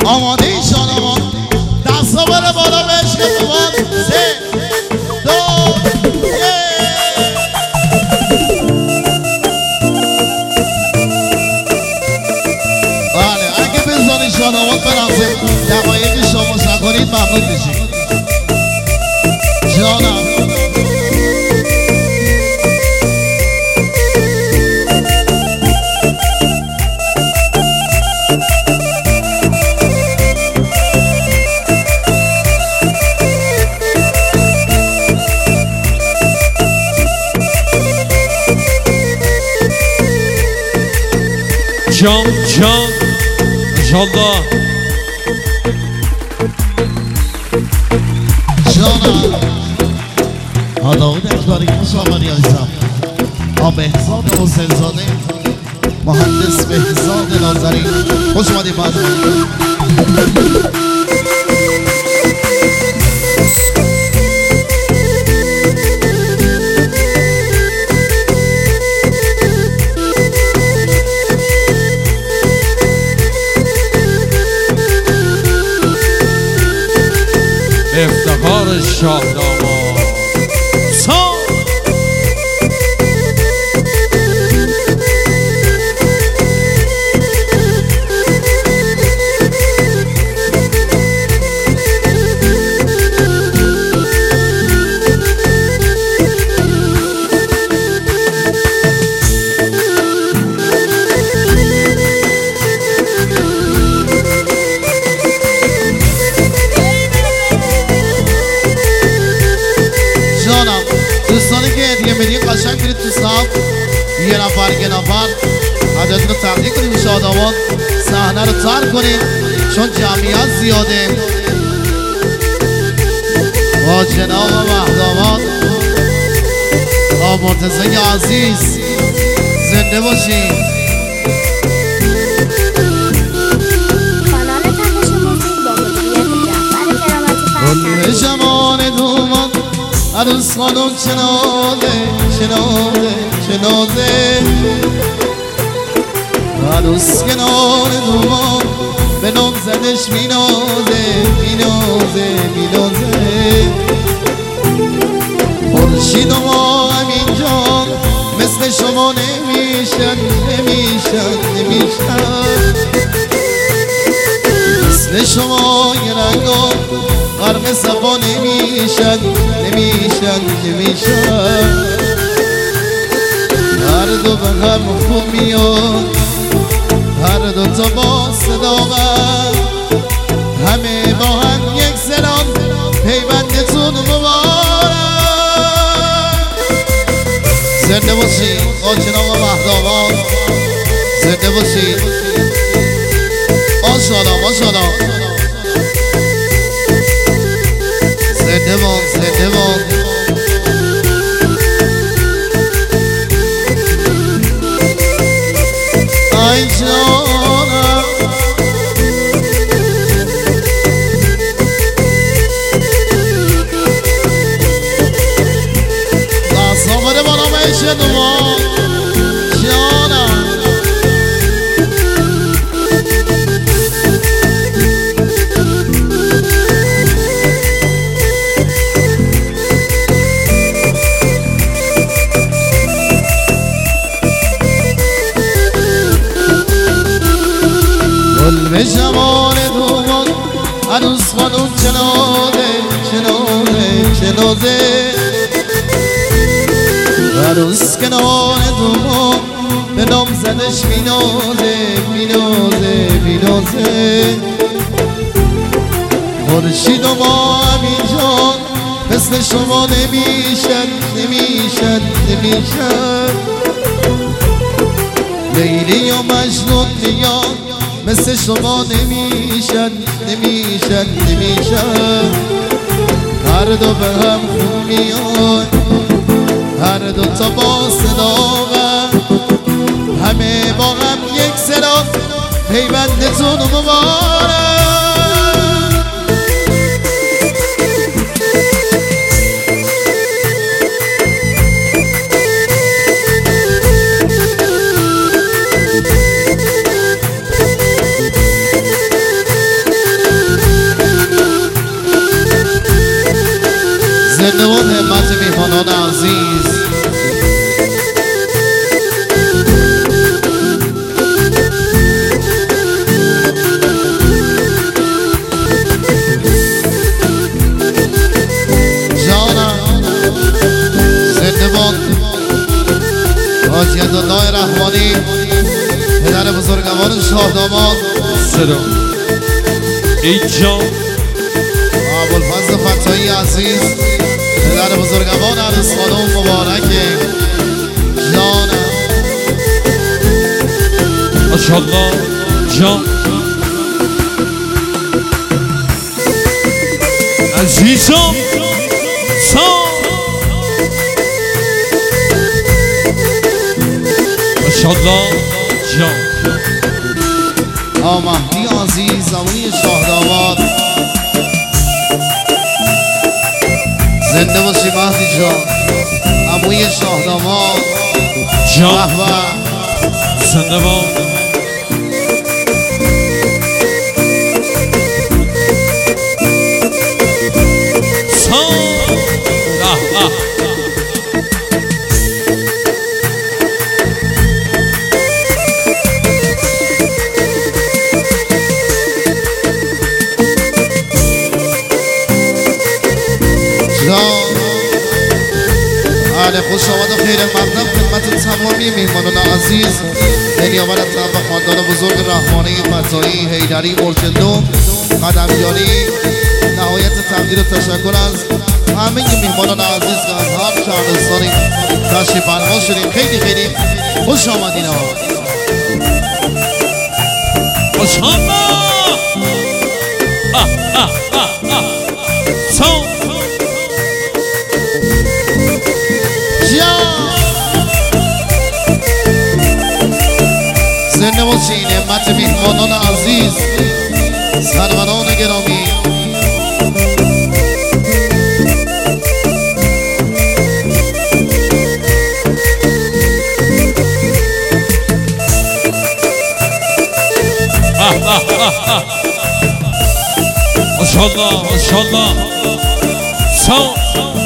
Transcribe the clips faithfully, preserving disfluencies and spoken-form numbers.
آماده ای شانوان دستا بره بالا به عشق دوان سه دو بله اگه بزنی شانوان برقصه دقایقی شما سکنید ممنون میشید جانم جان جان انشالله جانم آداود اکبری خوشآمدی عزیزم آب بهزاد حسین زاده مهندس بهزاد ناظری خوش اومدی بعد افتخار شاهنامه سان دوستانی که هدیه میدین قشنگ برید تو صف یه نفر یه نفر عدد رو تقدیم کنیم شاداباد صحنه رو ترک کنیم چون جمعیت زیاده با جناب مهداماد با مرتضی عزیز زنده باشین کانال تنش موسیقی با مدیریت جعفر کرامتی کل شمان دومان عروس خانم شنازه شنازه شنازه عروس کنار دومان به نام زدش مینازه مینازه مینازه خورشید و ما همینجا مثل شما نمیشن نمیشن نمیشن مثل شما یه رنگا غرق صفا نمیشن نمیشن نمیشن هر دو به هم خوب میاد هر دو تا با صداقت همه با هم یک سران پیوندتون مبارک زنده باشید با جناب مهداماد زنده باشید ماشاءالله ماشاءالله زنده بان زنده بان ای جانم دست آمده بالا میشه دوان جانم به جمال دومان عروس خانم چنازه چنازه چنازه عروس کنار دومان به نام زدش مینازه مینازه مینازه خورشید و ما همینجا مثل شما نمیشن نمیشن نمیشن لیلی و مجنون نیان مثل شما نمیشن نمیشن نمیشن هر دو به هم خوب میان هر دو تا با صداقت همه با هم یک سران پیوندتون مبارک صدا ای جان ابوالفضل فتایی عزیز پدر بزرگوار عروس خانم مبارکه جانم ماشاءالله جان عزیزم سام ماشاءالله جان آقا مهدی عزیز عموی شاهداماد زنده باشی مهدی جان عموی شاهداماد جان به به زنده باد بله خوش آمد و خیر مقدم خدمت تمامی میهمانان عزیز نیابت از طرف خاندان بزرگ رحمانی فتایی حیدری ارجندوم قدمیانی نهایت تقدیر و تشکر از همه میهمانان عزیز که از هر شهرستانی تشریف فرما شدیم خیلی خیلی خوش آمدین ها خوش آمد سام زنده باشین نعمت میهمانان عزیز سروران گرامی ماشاءالله ماشاءالله سام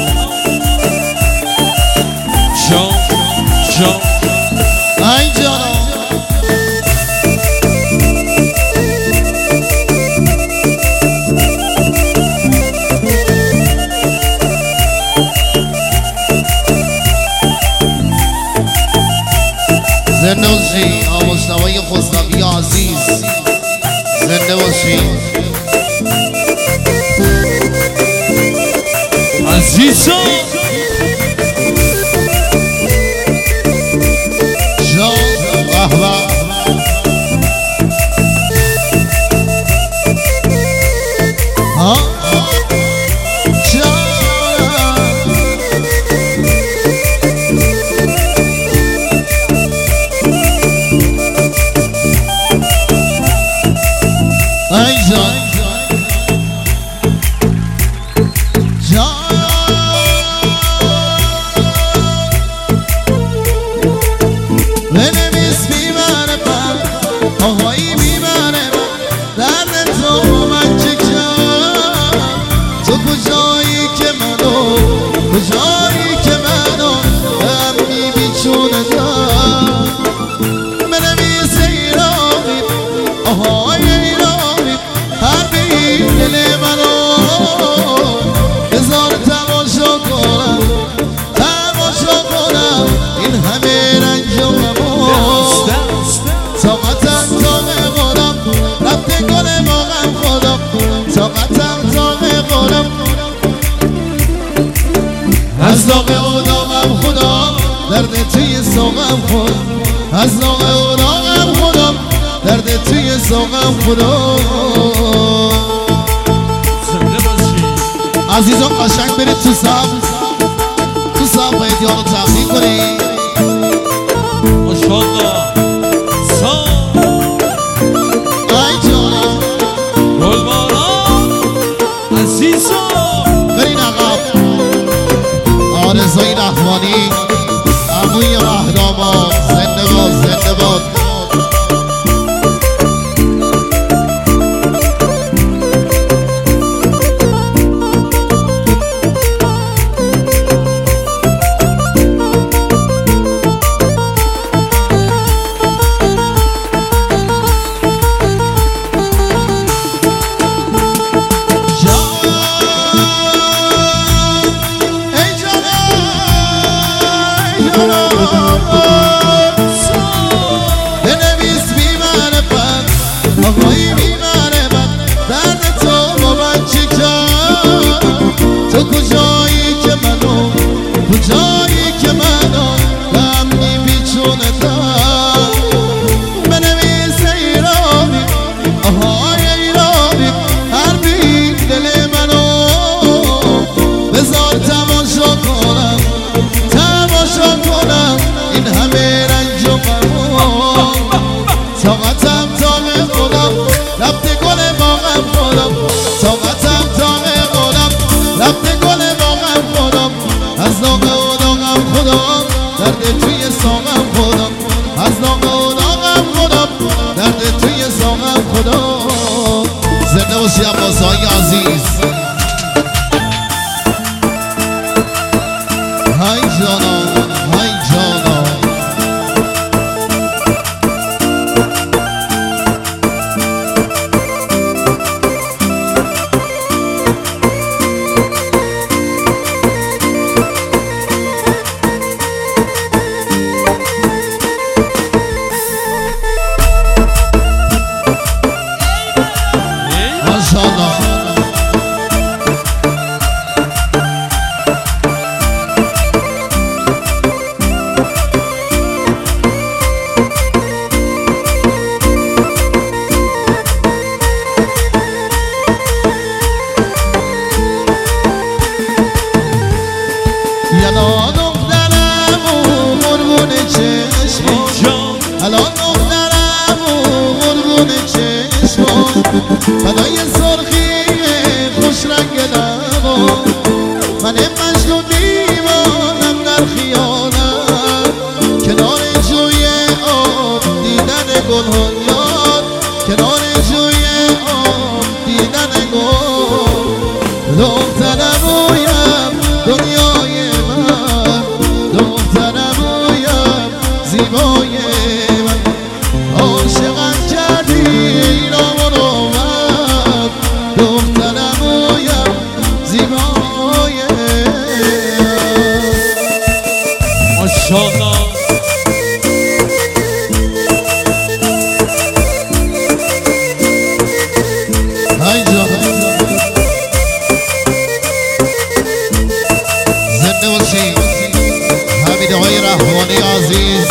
جان جان ای جانم زنده باشی آموشنوای خسروی عزیز زنده باشی عزیزم جان قهوه ها جان ای جان از داغ اوداغم خدا درد توی ساقم خود از داغ اوداغم خدا درد توی ساقم خدا زنده باشی عزیزان قشنگ برید تو صف تو صف باید یارو تبدیل کنید ماشاءالله سام ای جانم گلباران عزیزم برین عقب آرزوی رحمانی عموی رهنما زنده باد زنده باد زنده باشی عباس های عزیز های جانا های جانا الان دخترم و قربون چشمون الان دخترم و قربون چشمون فدای سرخی خوش رنگ لبون من مجنون میمانم در خیالم کنار جوی آب دیدن گلها یاد کنار جوی آب دیدن گل دخترم اویم دنیای من دخترم اویم زیبای من عاشقم کردی ایران رو من دخترم اویم زیبای من ماشاءالله های جان زنده باشی حمید آقای رحمانی عزیز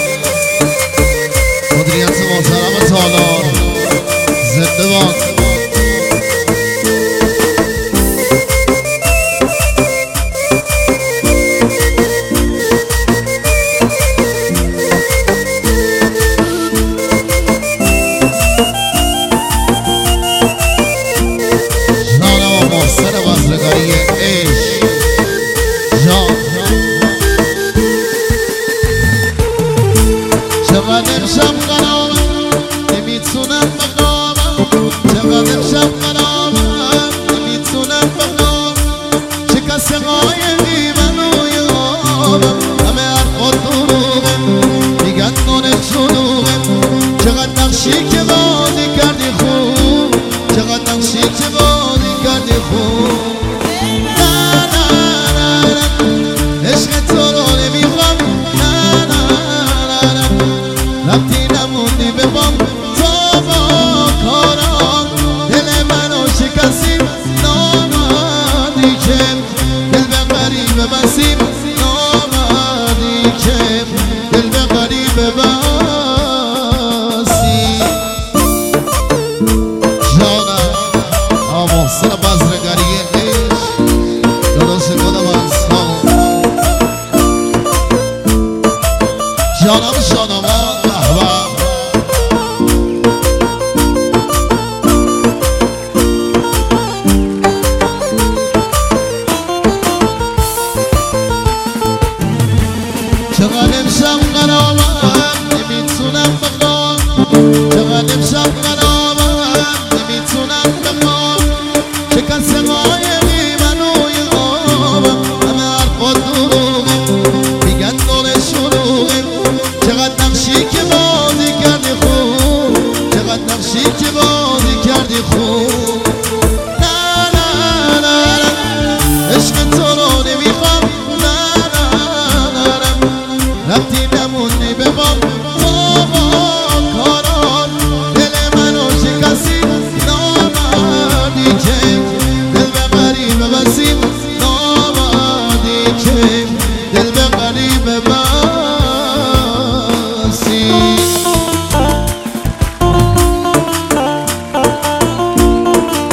مدیریت محترم تالار زنده باد جانم و محسن بزرگاری عشق جان چقدر امشب قرامم نمیتونم بخوابم چقدر امشب قرامم نمیتونم بخوابم چه کسی قایقی منو یابم همه حرفات دروغه میگن نونت شلوغه چقدر نقشی که بازی کردی خوب چقدر نقشی که بازی کردی خوب نه نه نه نه عشق تو رو نمیخوام نه نه نه نه ربطی نموندی به بام تو با کاران دل منو شکستی نامدی که دل به غریبه بسیم نامدی که دل به غریبه بسیم جانم محسن بزرگری عشق درست کنم از جانم جانم احباب چقدر امشب قرامم نمیتونم بخوام چقدر امشب قرامم نمیتونم بخوام چه کسی قایقی منو یابم همه حرفات دروغه میگن دور شروعه چقدر نقشی که بازی کردی خوب چقدر نقشی که بازی کردی خوب نه نه نه نه عشق تو رو نمیخوام نه نه نه نه ربطی نمونی به بام تو با کاران دل منو شکستی نامدی که دل به غریبه بسیم نامدی که دل به غریبه بسیم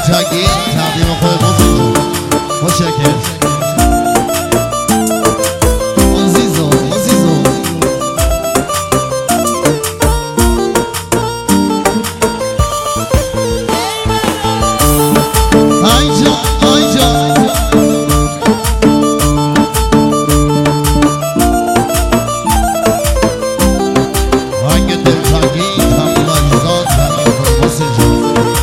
دلتنگی تقدیم خود بزرگ متشکرم عزیزم عزیزم آی جان آی جان آنگ دلتنگی تقدیم عزیزان تقدیم خود بزرگ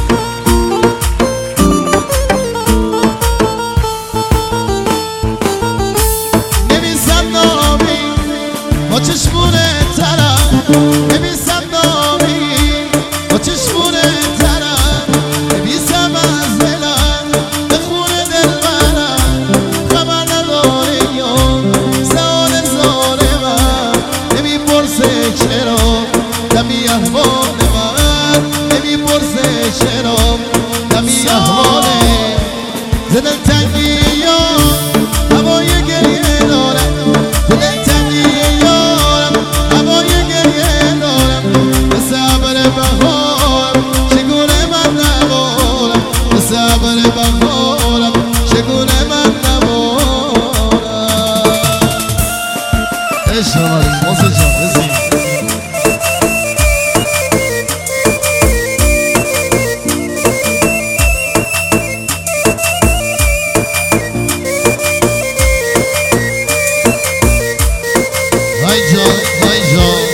با چشمونه ترم نبیسم نامی با چشمونه ترم نبیسم از دلم به خونه دل منم خبر نداره یا سال زاره من نمی پرسه چرا دمی احوال من نمی پرسه چرا دمی احوال زدن تنگی یا هوای گریه دارم زدن تنگی چگونه من نبارم به صبر بهارم چگونه من نبارم عشق آمدیم موسیقی جان بزنیم وای جان وای جان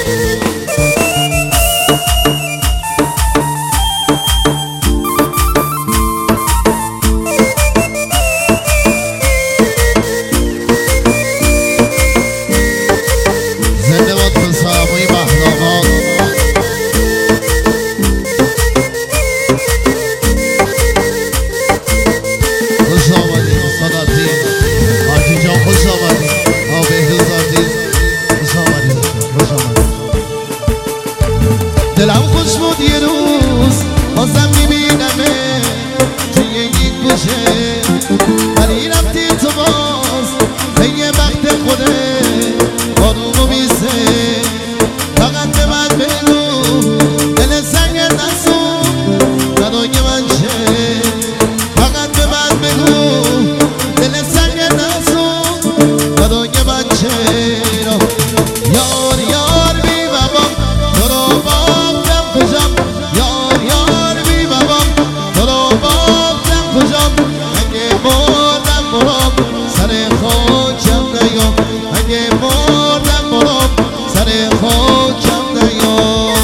دلم خوش بود یه روز بازم میبینمه توی این گوشه ولی رفتی تو باز طی وقت خوده آروم و بیسه فقط به من بگو دل سنگ نسون ندای من چه فقط به من بگو دل سنگ نسون ندای من چه یار یار بی بابا تو رو باختم کجام یار یار بی بابا تو رو باختم کجام اگه مردم برام سر خاکم نیام اگه مردم برام سر خاکم نیام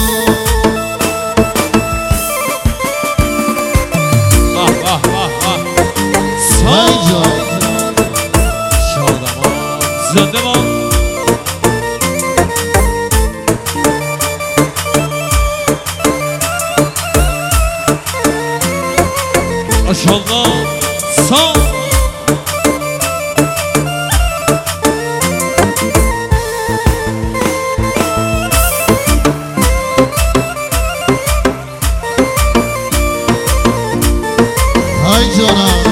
واه واه واه واه وای جان شادمان زنده باد ماشاءالله سام های جانم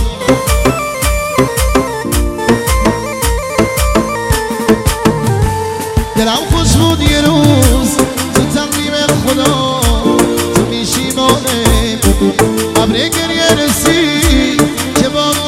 دلم خوش بود یه روز تو تقویم خدا تو میشیمانه ابر گریه رسید که با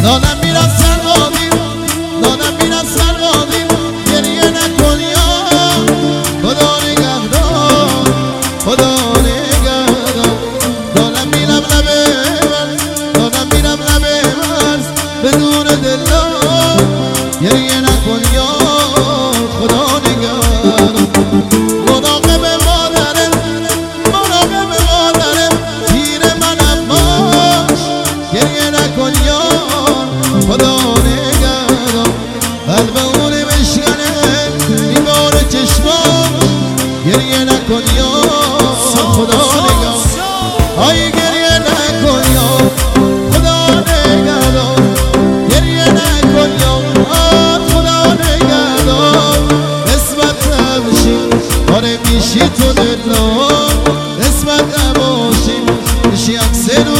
دادم میرم سربادی دادم میرم سربادی گریه نکن یار خدا نگهدار خدا نگهدار دادم میرم لبه مرز دادم میرم لبه مرز بدون دلدار گریه نکن یار خدا نگهدار مراقب مادرم مراقب مادرم پیر منم باش گریه نکن یار خدا نگهدار قلب اونه بشکنه میباره چشمام گریه نکن یار خدا نگهدار آی گریه نکن یار خدا نگهدار گریه نکن یار خدا نگهدار قسمت نباشی آره میشی تو دلار قسمت نباشی میشی عکس رو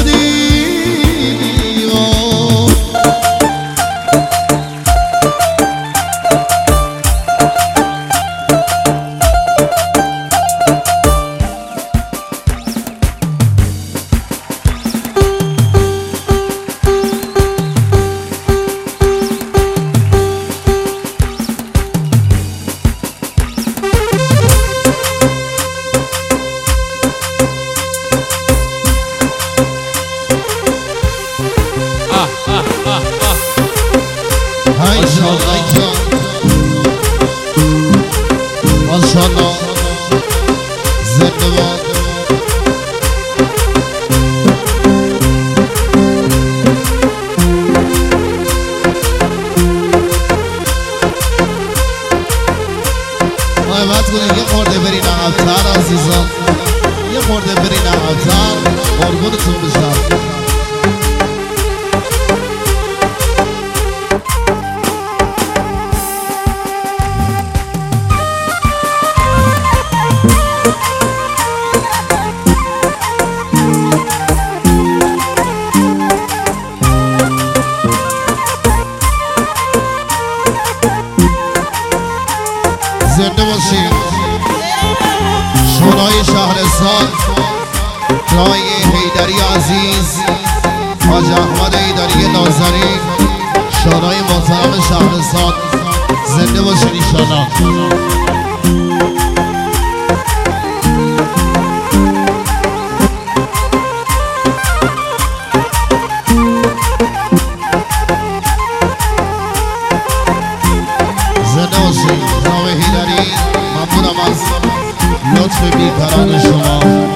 دیوار های جان های جان ماشاءالله زنده باد محبت کنید یه خورده برین عقب‌تر عزیزان یه خورده برین عقب‌تر قربونتون بشم زنده باشید شورای شهرستان جای حیدری عزیز حاج احمد حیدری نازنی شورای محترم شهرستان زنده باشید انشالله زنده باشید جناب حیدری ممنونم از لطف بیکران شما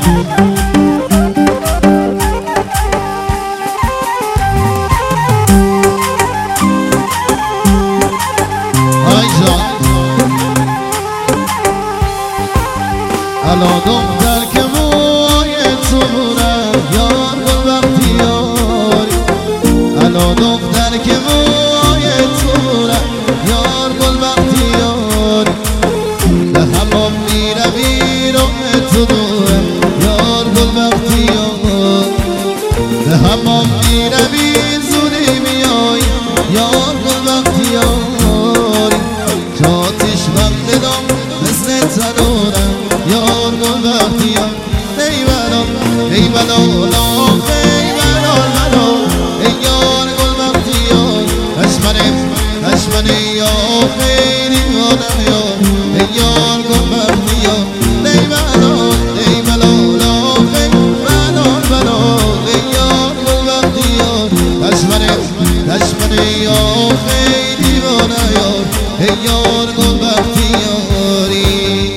های جان الا دختر که موی تو بودم یار گل وقتی یاری الا دختر که موی تو بودم یار گل وقتی یاری به همام میروی رو تو دورم یار گل وقتی یاری به همام میروی زودی میای یار گل وقتی یاری جاتش وقت دام مثل تنورم یار گل وقتی یاری ای بلا ای بلا لاخ ای بلا بلا ای یار گل وقتی یاری اشمنه اشمنه یا خیلی مانم یار ای یار گل وقتی یاری ای بلا ای بلا لاخ ای بلا بلا ای یار گل وقتی یاری اشمنه اشمنه یا خیلی مانم یار ای یار گل وقتی یاری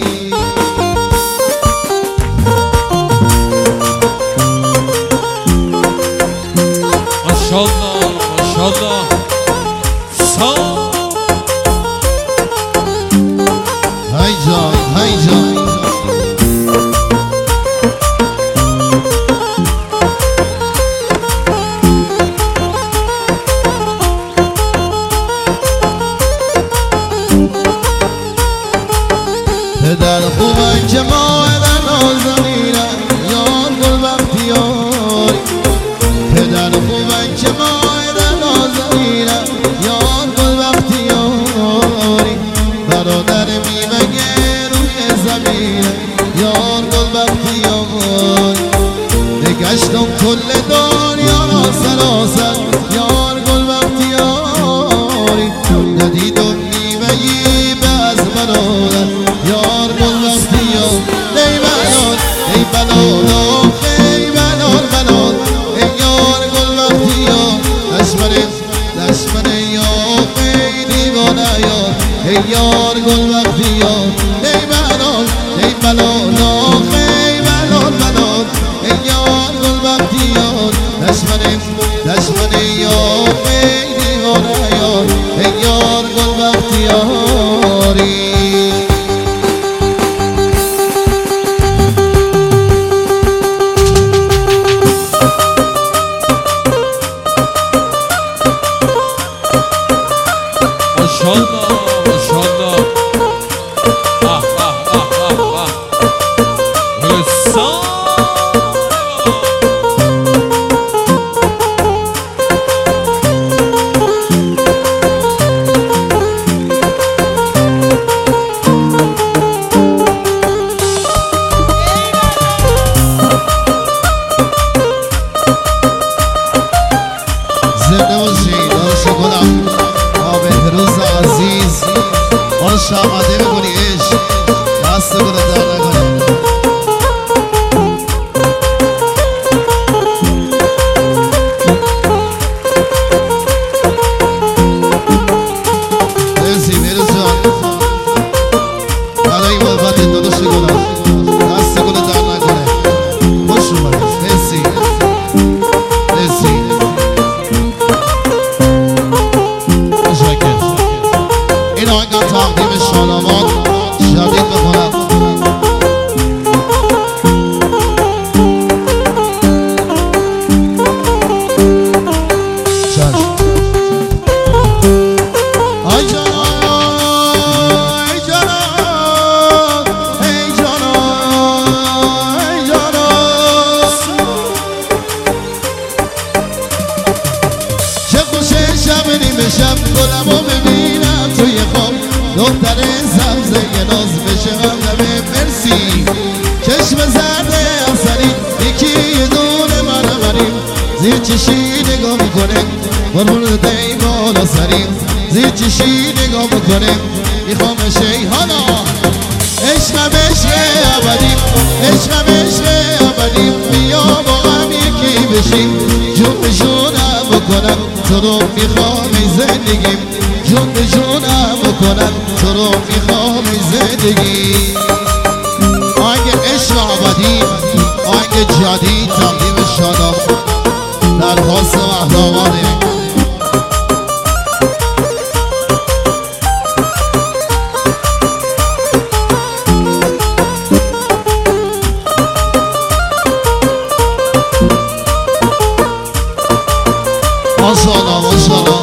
ماشاءالله ماشاءالله سام های جان های جان پدر خوبن که مادر نازنینم یار گل وقتی یاری پدر خوبن که مادر نازنینم یار گل وقتی یاری برادر میمگه روی زمینم یار گل وقتی یاری بگشتم کل دنیا را سراسر یار گل وقتی بشم گلمو ببینم توی خواب دختر سبزه ناز بشه غمنمه مرسی چشم زرد اصلی یکی یه دونه مرمریم زیر چشی نگاه میکنه قربون دی بالا سریم زیر چشی نگاه میکنه میخوام شیحانا عشقم عشق ابدیم عشقم عشق ابدیم بیا با هم یکی بشیم جون به جونم بکنم تو رو میخوام ای زندگیم جون به جونم بکنم تو رو میخوام ای زندگی آهنگ عشق ابدی آهنگ جدید تقدیم شادم درخواست محتوانه ماشاءالله ماشاءالله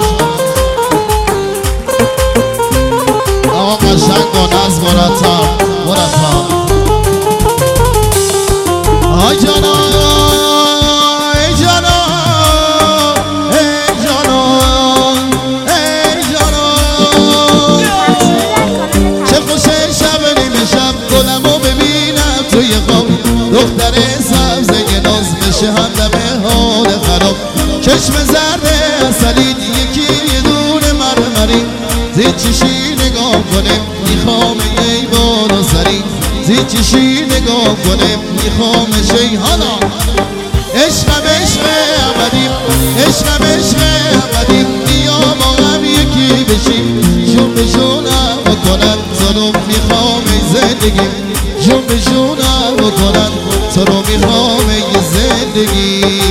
آقا قشنگ و نظم مرتب مرتب آی جانا ای جانا ای جانا ای جانا چه خوشه شب نیمه شب گلمو ببینم توی خواب دختر سبزه ناز بشه همدم حال خراب چشم زرد اصلی یکی یه دونه مرمری زیر چشی نگاه کنه میخوام ای بالا سری زیر چشی نگاه کنه میخوام شیحانا عشقم عشق ابدیم عشقم عشق ابدیم بیا با هم یکی بشیم جون به جونم بکنم تو رو میخوام ای زندگی جون به جونم بکنم تو رو میخوام ای زندگی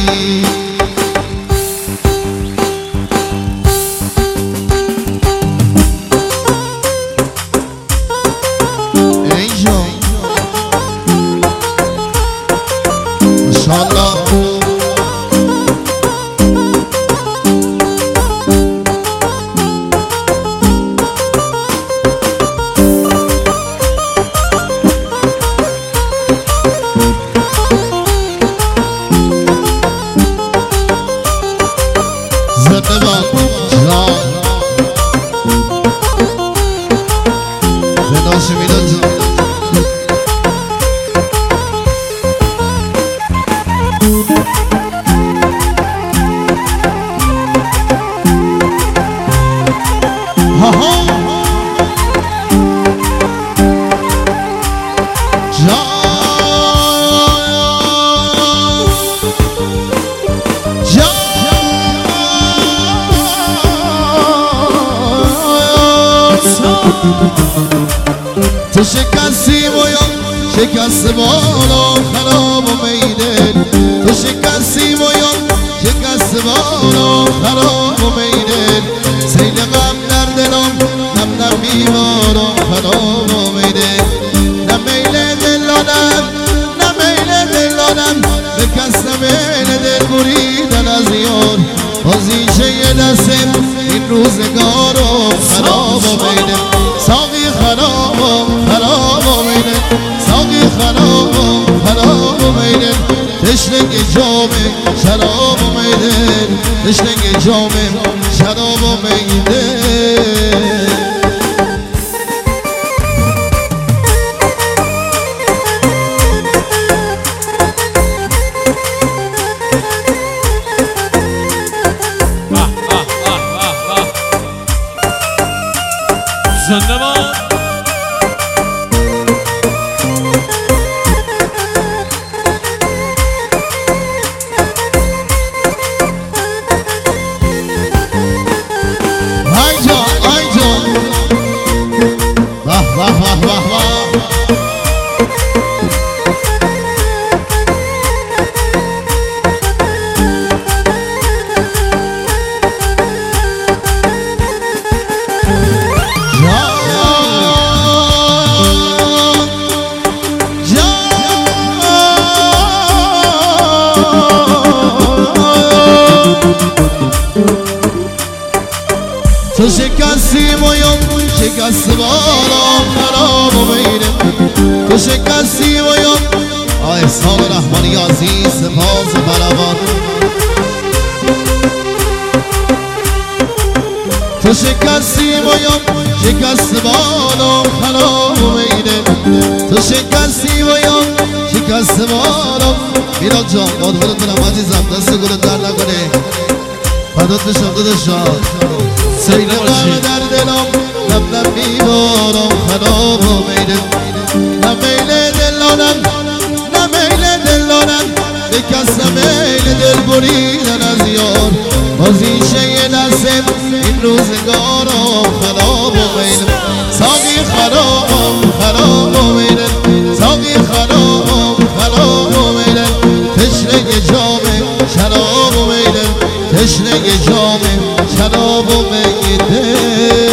تو شکستی باید شکست بالا خراب و میدن تو شکستی باید شکست بالا خراب و میدن سیل غم در دلم نم نم بیمارم خراب و میدن نه میل دلانم نه میل دلانم به کس نمیل دل بریدن از یار بازیشه دستم این روزگارم خراب و میدن ساقی خراب و خراب و میدن ساقی خراب و خراب و میدن تشنگ جام شراب و میدن تشنگ جام شراب و میدن زنده باد آی جان آی جان واه واه واه واه واه تو شکستی باید شکست بالا خراب و میره تو شکستی باید آه احسان رحمانی عزیز سپاس فراوان دست مارم میراد جان قادمونت برم عزیزم دست گلت در نکنه فدات بشم داداشم سیل غم در دلم لب لب میبارم خراب و میله نه میل دلانم نه میل دلانم به کس میل دل بریدن از یار باز این شیء دستم این روزگارم خراب و میله ساقی خرابم خراب و میله ساقی خرابم خراب و میله تشنه جام شراب و میله تشنه جام شراب و میله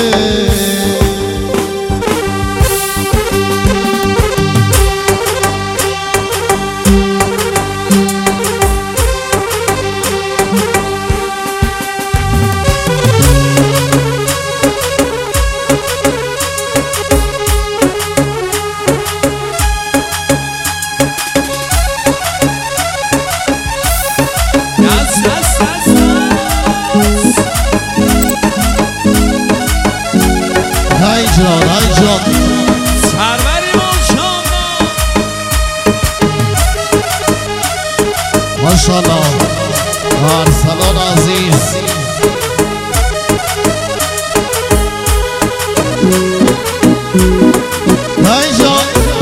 جان های جان سروری ماشاءالله ماشاءالله ارسلان عزیز های جان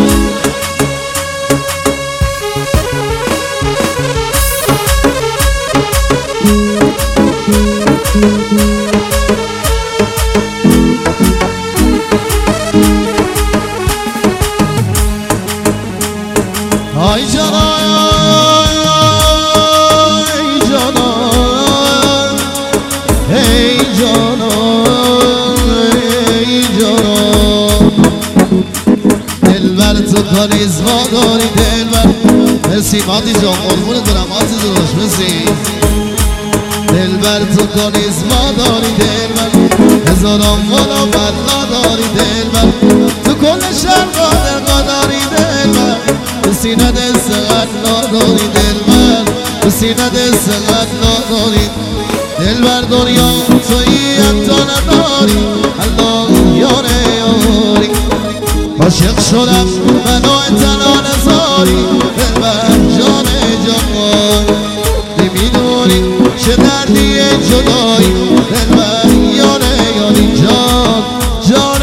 ای جانان ای جانان ای جانان ای جانان دلبر تو کاریزما داری دلبر مرسی مادی جان قربونت برم عزیز داشت مرسی دلبر تو کاریزما داری دلبر هزاران والا بلا داری دلبر تو کل شهر قادر قداری دلبر سینه دست نداری دلبر سینه دست نداری دلبر دنیا تویی حتی نداری الله یاره یاری عاشق شدم منو تنها نزاری دلبر جان جان نمیدونی چه دردی جدایی دلبر یاره یاری جان جان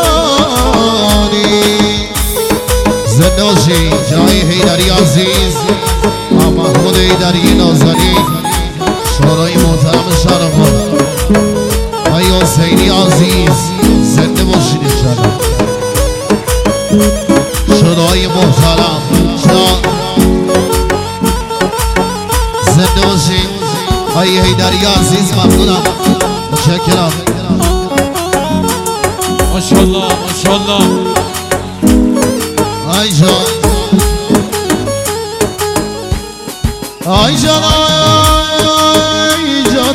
جانی زنداشی جای حیدری عزیز محمود حیدری نازنی شورای محترم شرفان آی حسینی عزیز زنده باشید انشاءالله شورای محترم جان زنده باشید آی حیدری عزیز ممنونم متشکرم ماشاءالله ماشاءالله ای جان ای جان ای جان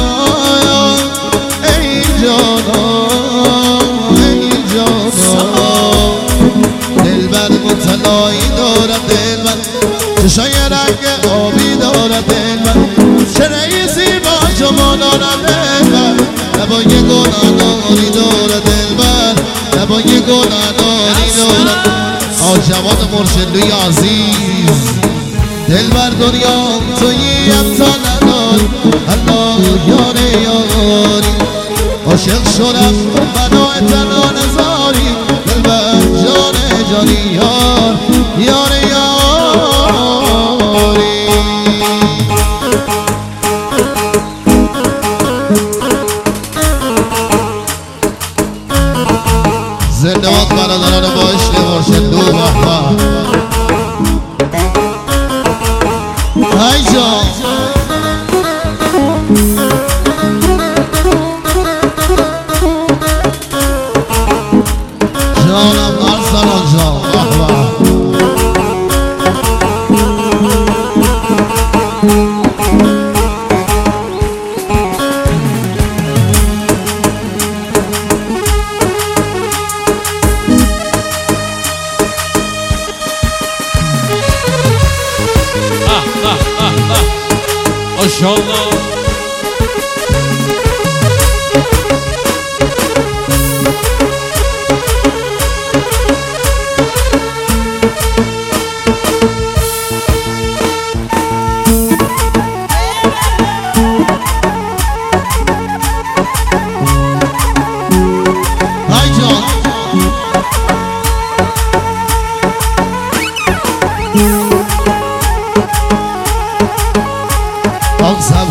ای جان ای جان دلبر متلایی دارد دلبر چشای رنگ آبی دارد دلبر چرایی زیبا جمال دارد دلبر لبای گلالاری دارد دلبر لبای گلالاری دارد آجوان مرشدوی عزیز دلبر دنیا تویی حتی نداری الله یاره یاری عاشق شدم منو تنها نزاری دلبر جان جانی یار یاره یاری زنده باد برادران باشه مرشدو بابا ای جان جانم ارسلان جان بابا ماشاءالله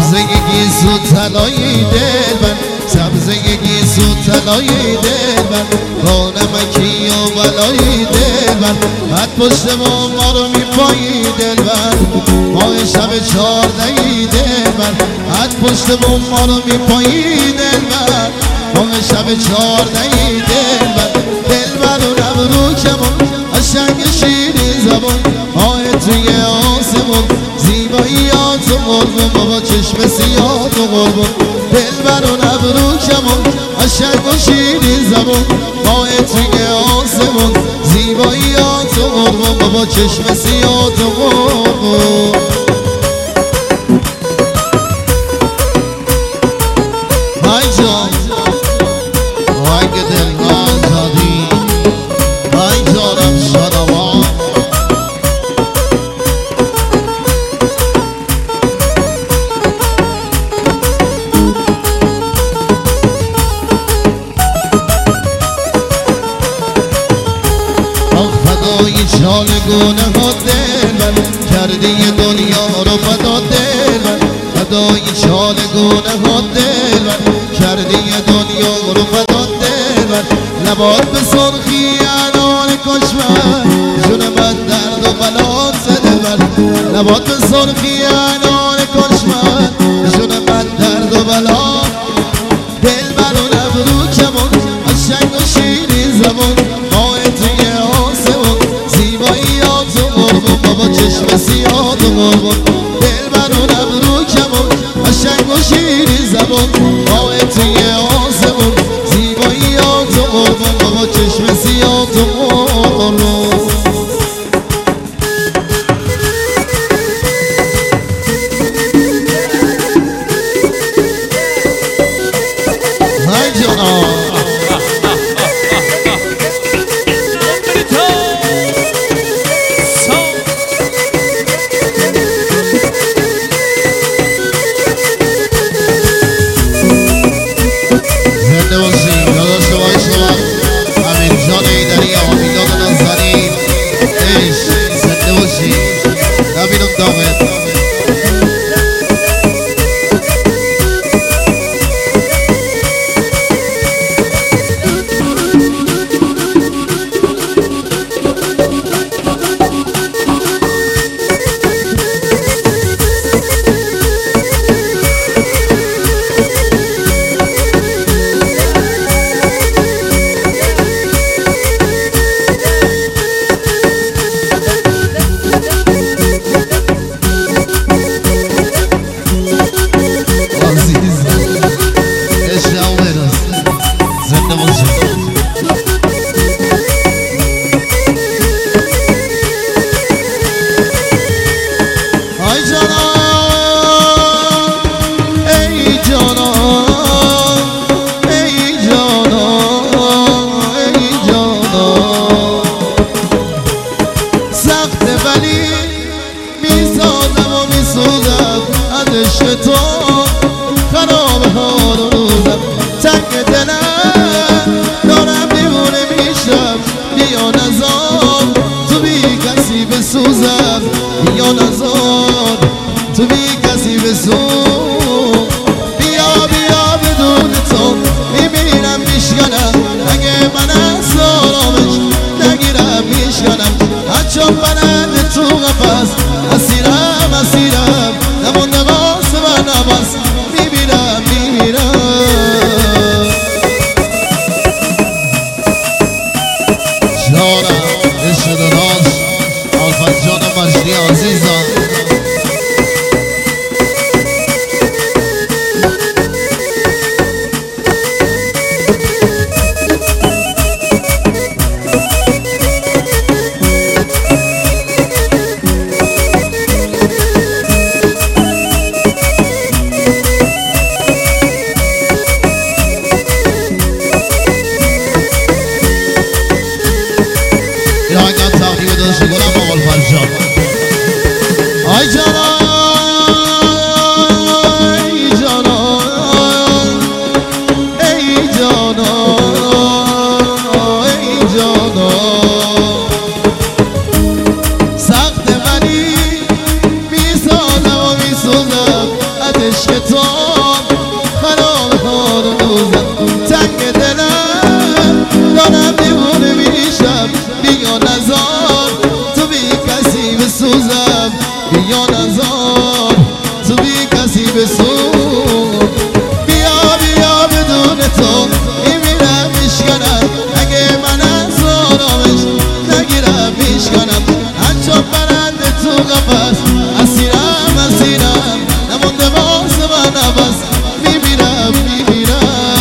سبزگی سو طلایی دلبر سبزگی سو طلایی دلبر با نمکی و بلایی دلبر حد پشت ما ما رو میپایی دلبر ماه شب چهاردهی دلبر حد پشت ما ما رو میپایی دلبر ماه شب چهاردهی دلبر دلبر و نبرو کمون قشنگ شیرین زبان آه توی آسمون زیباییات و قربون بابا چشم سیاد و قربون دلبر و نبرو کمون قشنگ و شیرین زبان آه توی آسمون زیباییات و قربون بابا چشم سیاد و قربون های جان آهنگ دلگاه زادی های جانم شادمان چال گونه ها دلبر کردی دنیا رو فدا دلبر فدای چال گونه ها دلبر کردی دنیا رو فدا دلبر لبات به سرخی انار کشمر جون بد درد و بلات دلبر لبات به سرخی انار کشمر جون بد درد و بلات دلبر و نبرو کمون قشنگ و شیرین زبون ماه توی آسمون زیباییات و قربون بابا چشم سیاد و قربون دلبر و نبرو کمون قشنگ و شیرین زبون ماه توی آسمون زیباییات و قربون بابا چشم سیاد و قربون های جانا یا نزار تو بی کسی بسون بیا بیا بدون تو میبینم میشکنم اگه من از آرامش نگیرم میشکنم هرچون برنده تو قفص اسیرم اسیرم نمونده واسه من نبست میبینم تو خراب هارونوزم تنگ دلم دارم دیوونه میشم بیا نزار تو بی کسی بسوزم بیا نزار تو بی کسی بسوز بیا بیا بدون تو میمیرم میشکنم اگه من از آرامش نگیرم میشکنم هرچون برنده تو قفص اسیرم اسیرم نمونده واسه من نفس میمیرم میمیرم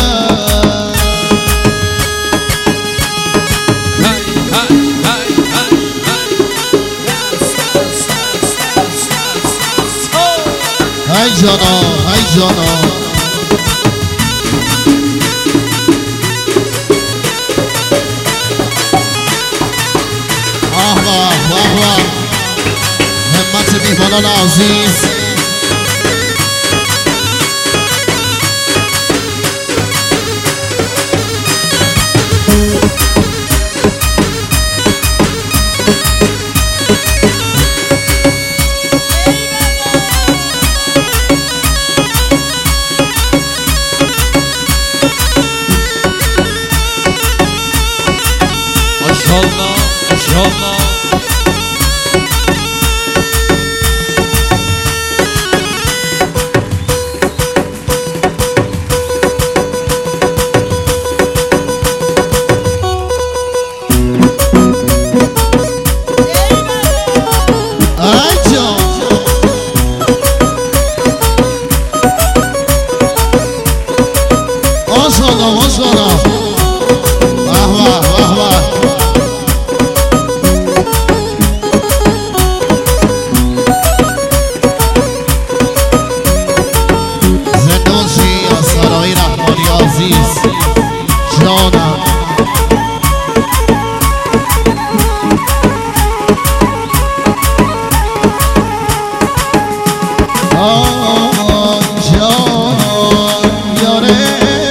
های جانا های جانا آه واه واه واه همت میهمانان عزیز ماشاءالله ماشاءالله ای جان ماشاءالله ماشاءالله واه واه واه واه جانم آه جان یاره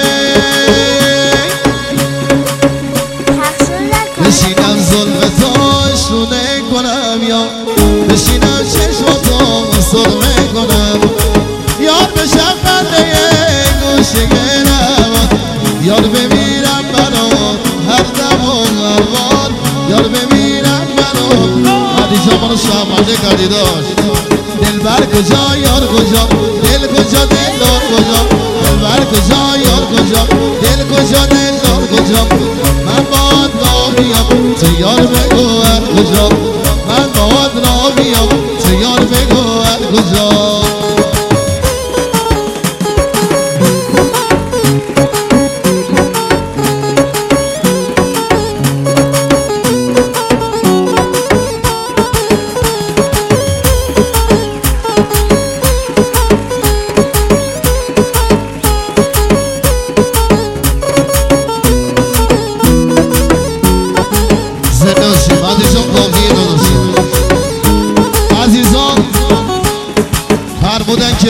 بشینم ظلم تو شونه کنم یا بشینم چشماتو سرمه کنم یار بشم بنده گوشه گرم یار بمیرم برات هر دم و هر بار یار بمیرم برات حدیث من شامده کردی داشت دلبر کجا یار کجا